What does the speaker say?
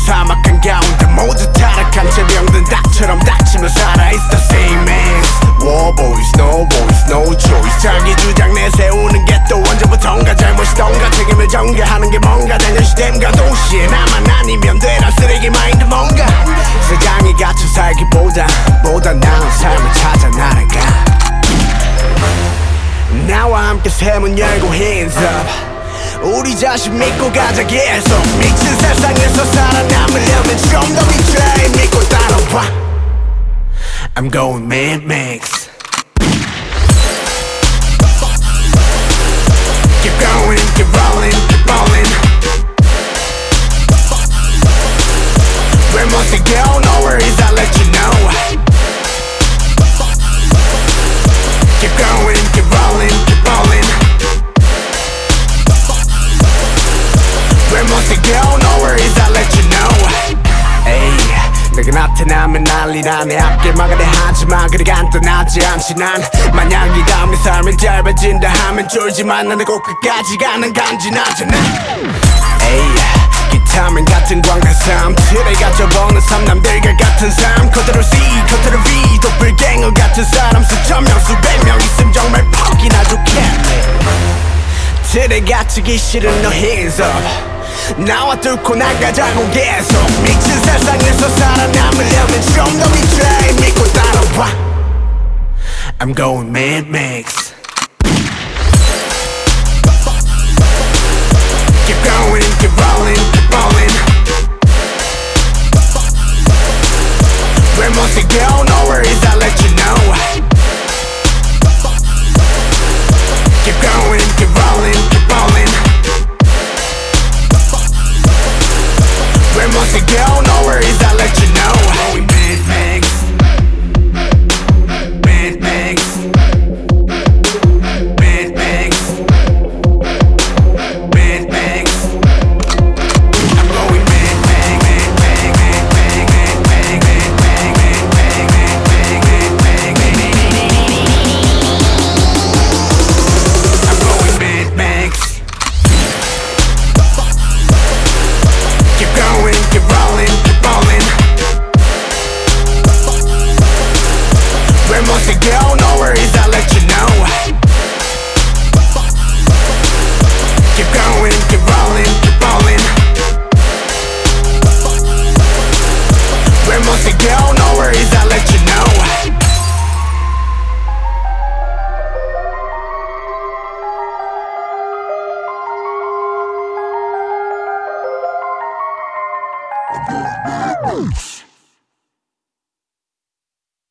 사막 한가운데 모두 타락한 채 병든 닭처럼 닥치며 살아. It's the same as war boys, no voice, no choice. 자기 주장 내세우는 게 또 언제부턴가 잘못이던가 책임을 전가하는 게 뭔가 당연시됨과 동시에 나만 아니면 되란 쓰레기 마인드 뭔가 세상에 갇혀 살기보다 나은 삶을 찾아 날아가. 나와 함께 새 문 열고 hands up. 우리 자신 믿고 가자 계속. 미친 세상에서 살아남으려면 좀 더 위트라이 믿고 따라와. I'm going Mad Max. Keep going, keep rolling, keep rolling. Where must it go? No worries, I'll let you know. Keep going, keep rolling, keep rolling. Where must it go? No worries, I'll let you know. Ayy, 내가 나타나면 난리나. 내 앞길 막아내 하지마. 그리 간단하지 않지 난. 만약 이 다음에 삶이 짧아진다 하면 쫄지만 나는 꼭 끝까지 가는 간지나잖아. Ayy, 기타맨 같은 광대삶 틀에 갇혀보는 삶 남들과 같은 삶. 컨트롤 C, 컨트롤 V 도플갱어 같은 사람 수천 명 수백 명 있음 정말 퍽이나 좋겠네. 틀에 갇히기 싫은 너 hands up. 나와 뚫고 나가자고 계속. 미친 세상에서 살아남으려면 좀 더 위트라이 믿고 따라와. I'm going Mad Max. Keep going, keep rolling, keep rolling. Where must it go? No worries, I'll let you know. Keep going, keep rolling, keep rolling. Where must it go? No worries, I'll let you know. Going Mad Max. Mad Max. Mad Max. Mad Max. I'm going Mad Max. Mad Max. Mad Max. Mad Max. Mad Max. I'm going Mad Max. Keep going, keep rolling, keep rolling. Where must it go? No worries, I'll let you know. Keep going, keep rolling, keep rolling. Where must it go? No worries, I'll let you know. I'm going Mad Max.